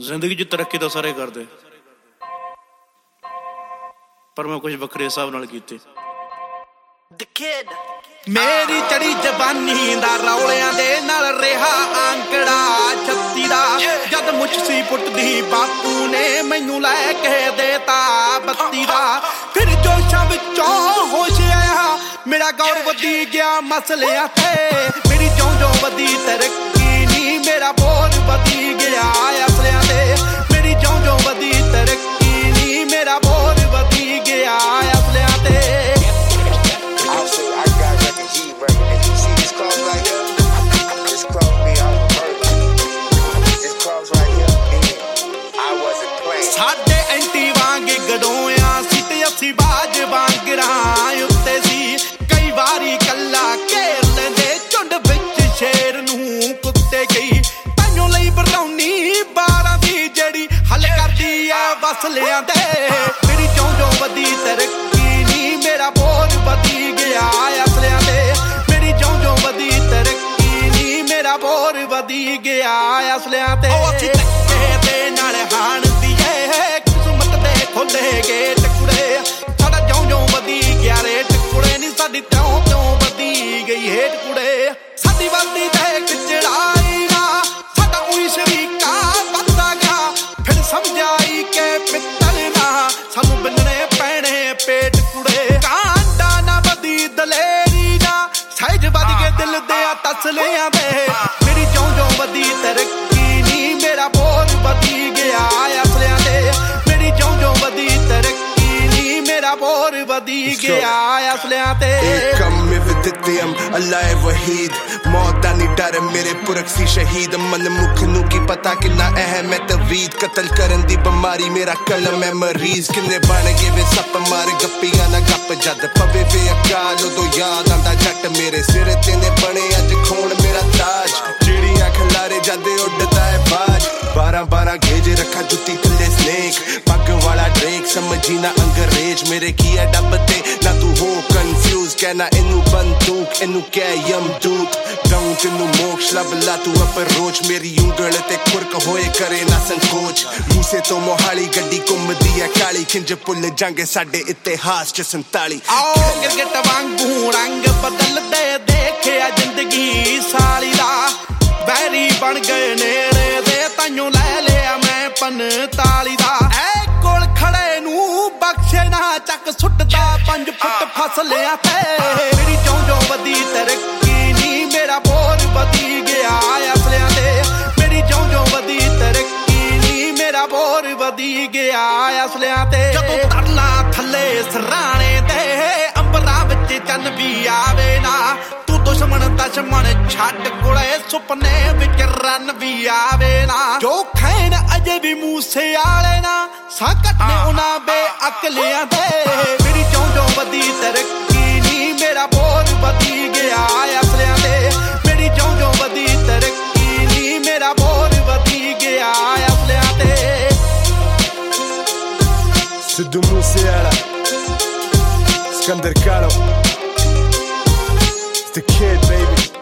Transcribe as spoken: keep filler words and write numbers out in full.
ਜ਼ਿੰਦਗੀ 'ਚ ਤਰੱਕੀ ਤਾਂ ਸਾਰੇ ਕਰਦੇ, ਪਰ ਮੈਂ ਕੁਝ ਵੱਖਰੇ ਹਿਸਾਬ ਨਾਲ ਕੀਤੇ। ਮੇਰੀ ਚੜੀ ਜਵਾਨੀ ਦਾ ਰੌਲਿਆਂ ਦੇ ਨਾਲ ਰਿਹਾ ਆਂਕੜਾ ਛੱਤੀ ਦਾ, ਜਦ ਮੁੱਛੀ ਪੁੱਟਦੀ ਬਾਪੂ ਨੇ ਮੈਨੂੰ ਲੈ ਕੇ ਦੇਤਾ ਬੱਤੀ ਦਾ। ਫਿਰ ਜੋਸ਼ਾਂ ਵਿੱਚੋਂ ਹੋਸ਼ ਆਇਆ, ਮੇਰਾ ਗੌਰ ਵਧੀ ਗਿਆ ਮਸਲਿਆਂ ਤੇ। ਮੇਰੀ ਜਿਉਂ ਜਿਉਂ ਵਧੀ ਤਰੱਕੀ ਨੀ, ਮੇਰਾ ਬੋਝ ਵਧੀ ਗਿਆ ਅਸਲਿਆਂ ਤੇ। ਮੇਰੀ ਜਿਉਂ ਜਿਉਂ ਵਧੀ ਤਰੱਕੀ ਨੀ, ਮੇਰਾ ਬੋਝ ਵਧੀ ਗਿਆ ਅਸਲਿਆਂ ਤੇ। ਸਾਡੇ ਐਂਟੀ ਵਾਂਗ ਗੜੋਇਆ ਸੀ ਤੇ ਅਸੀਂ ਬਾਜ ਵਾਂਗਰਾਂ ਉੱਤੇ ਸੀ। ਕਈ ਵਾਰੀ ਕੱਲਾ ਘੇਰ ਲੈਂਦੇ ਝੁੰਡ ਵਿੱਚ ਸ਼ੇਰ ਨੂੰ ਕੁੱਤੇ ਗਈ। ਤਾਈਓ ਲਈ ਬਰਾਉਨੀ ਬਾਰਾਂ ਦੀ ਜਿਹੜੀ ਹੱਲ ਕਰਦੀ ਆ ਵਸਲਿਆਂ ਦੇ। ਮੇਰੀ ਜਿਉਂ ਜਿਉਂ ਵਧੀ ਤਰੱਕੀ ਨੀ, ਮੇਰਾ ਬੋਝ ਵਧੀ ਗਿਆ ਅਸਲਿਆਂ ਦੇ। ਮੇਰੀ ਜਿਉਂ ਜਿਉਂ ਵਧੀ ਤਰੱਕੀ ਨੀ, ਮੇਰਾ ਬੋਝ ਵਧੀ ਗਿਆ ਅਸਲਿਆਂ ਤੇ। ਉਹ ਅਸੀਂ ਧੱਕੇ ਦੇ ਨਾਲ ਹਾਣ ਕਿਸਮਤ ਦੇ ਖੋਲੇ ਗੇਟ ਕੁੜੇ। ਸਾਡਾ ਜਿਉਂ ਜਿਉਂ ਵਧੀ ਗਿਆ ਰੇਟ ਕੁੜੇ ਨੀ, ਸਾਡੀ ਤਿਉਂ ਤਿਉਂ ਵਧੀ ਗਈ ਹੇਠ ਕੁੜੇ। ਸਾਡੀ ਵੱਧਦੀ ਤੇ ਇੱਕ ਚੜਾਈ ਨਾ, ਸਾਡਾ ਉਹੀ ਸ਼ਰੀਕਾ ਵੱਧਦਾ ਗਿਆ। ਫਿਰ ਸਮਝਾਈ ਕਿ ਪਿੱਤਲ ਨਾ, ਸਾਨੂੰ ਬੰਨਣੇ ਪੈਣੇ ਪੇਟ ਕੁੜੇ। ਕਾਂਡਾ ਨਾ ਵਧੀ ਦਲੇਰੀ ਨਾ, ਸਹਿਜ ਵੱਧ ਕੇ ਦਿਲ ਦੇ ਤਸਲਿਆਂ ਦੇ। ਮੇਰੀ ਜਿਉਂ ਜਿਉਂ ਵਧੀ ਤਰੱਕੀ ਨੀ, ਮੇਰਾ ਬੋਝ ਵਧੀ ਗਿਆ ਅਸਲਿਆਂ ਦੇ। ਮੇਰੀ ਜਿਉਂ ਜਿਉਂ ਵਧੀ ਤਰੱਕੀ ਨੀ, ਮੇਰਾ ਬੋਝ ਵਧੀ ਗਿਆ ਅਸਲਿਆਂ ਤੇ। ਅੱਲਾ ਵਹੀਦ ਮੌਤ ਦਾ ਨੀ ਡਰ, ਮੇਰੇ ਪੁਰਖ ਸੀ ਸ਼ਹੀਦ। ਮਨ ਮੁਖ ਨੂੰ ਕੀ ਪਤਾ ਕਿੰਨਾ ਅਹਿਮ ਹੈ ਤਵੀਦ। ਕਤਲ ਕਰਨ ਦੀ ਬਿਮਾਰੀ ਮੇਰਾ ਕਲਮ ਹੈ ਮਰੀਜ਼। ਕਿੰਨੇ ਬਣ ਗਏ ਵੇ ਸੱਪ ਮਾਰ ਗੱਪੀਆਂ ਨਾ ਗੱਪ, ਜਦ ਪਵੇ ਵੇ ਅਕਾਲ ਉਦੋਂ ਯਾਦ ਆਂਦਾ ਜੱਟ। ਮੇਰੇ ਸਿਰ ਤੇ ਨੇ ਬਣੇ ਅੱਜ ਖੂਨ ਮੇਰਾ ਤਾਜ, ਜਿਹੜੀਆਂ ਖਲਾਰੇ ਜਦ ਉੱਡਦਾ ਹੈ ਬਾਜ। ਬਾਰਾਂ ਬਾਰਾਂ ਗੇਜ ਰੱਖਾ ਜੁੱਤੀ ਥੱਲੇ ਸਨੇਕ, ਪੱਗ ਵਾਲਾ ਡਰੇਕ ਸਮਝੀ ਨਾ ਅੰਗਰੇਜ਼। ਮੇਰੇ ਕੀ ਹੈ ਡੱਬ ਤੇ ਨਾ ਤੂੰ ਹੋ ਕਨਫਿਊਜ਼, ਕਹਿਣਾ ਇਹਨੂੰ ਬੰਦੂਕ ਇਹਨੂੰ ਕਹਿ ਯਮਦੂਤ। ਦਊਂ ਤੈਨੂੰ ਮੋਕਸ਼ ਲੱਭ ਲਾ ਤੂੰ ਅਪਰੋਚ, ਮੇਰੀ ਉਂਗਲ ਤੇ ਖੁਰਕ ਹੋਏ ਕਰੇ ਨਾ ਸੰਕੋਚ। ਮੂਸੇ ਤੋਂ ਮੋਹਾਲੀ ਗੱਡੀ ਘੁੰਮਦੀ ਹੈ ਕਾਲੀ, ਖਿੰਜ ਭੁੱਲ ਜਾਂਗੇ ਸਾਡੇ ਇਤਿਹਾਸ ਚ ਸੰਤਾਲੀ। ਆਓ ਗਿਰਗਿਟ ਵਾਂਗੂ ਰੰਗ ਬਦਲਦੇ ਦੇਖਿਆ ਜ਼ਿੰਦਗੀ ਸਾਲੀ ਦਾ। ਬੈਰੀ ਬਣ ਗਏ ਨੇੜੇ ਦੇ, ਤਾਈਓ ਲੈ ਲਿਆ ਮੈਂ ਪੰਤਾਲੀ ਦਾ। ਐ ਕੋਲ ਖੜੇ ਨੂੰ ਬਖਸ਼ੇ ਨਾ, ਚੱਕ ਸੁੱਟਦਾ ਪੰਜ ਫੁੱਟ ਫਸਲਿਆਂ ਤੇ। ਮੇਰੀ ਜਿਉਂ ਜਿਉਂ ਵਧੀ ਤਰੱਕੀ ਨੀ, ਮੇਰਾ ਬੋਝ ਵਧੀ ਗਿਆ ਅਸਲਿਆਂ ਤੇ। ਮੇਰੀ ਜਿਉਂ ਜਿਉਂ ਵਧੀ ਤਰੱਕੀ ਨੀ, ਮੇਰਾ ਬੋਝ ਵਧੀ ਗਿਆ ਅਸਲਿਆਂ ਤੇ। ਜਦੋਂ ਤਰਲਾ ਥੱਲੇ ਸਰਾਣੇ ਦੇ, ਅੰਬਰਾਂ ਵਿੱਚ ਚੰਨ ਵੀ ਆਵੇ ਨਾ। ਤੂੰ ਦੁਸ਼ਮਣ ਦੁਸ਼ਮਣ ਛੱਡ ਕੁੜੇ, ਸੁਪਨੇ ਵਿੱਚ ਰਨ ਵੀ ਆਵੇ ਨਾ। ਜੋ ਖੈਣ ਅਜੇ ਵੀ ਮੂਸੇ ਆਲੇ ਨਾ, ਸਾਕਟ ਨੇ ਉਹਨਾਂ ਬੇਅਕਲਿਆਂ ਦੇ। ਮੇਰੀ ਜਿਉਂ ਜਿਉਂ ਵਧੀ ਤਰੱਕੀ ਨੀ, ਮੇਰਾ ਬੋਝ ਵਧੀ ਗਿਆ ਅਸਲਿਆਂ ਦੇ। ਮੇਰੀ ਜਿਉਂ ਜਿਉਂ ਵਧੀ ਤਰੱਕੀ ਨੀ, ਮੇਰਾ ਬੋਝ ਵਧੀ ਗਿਆ ਅਸਲਿਆਂ ਤੇ। Sidhu Moosewala, Skandar Kano, it's the kid, baby.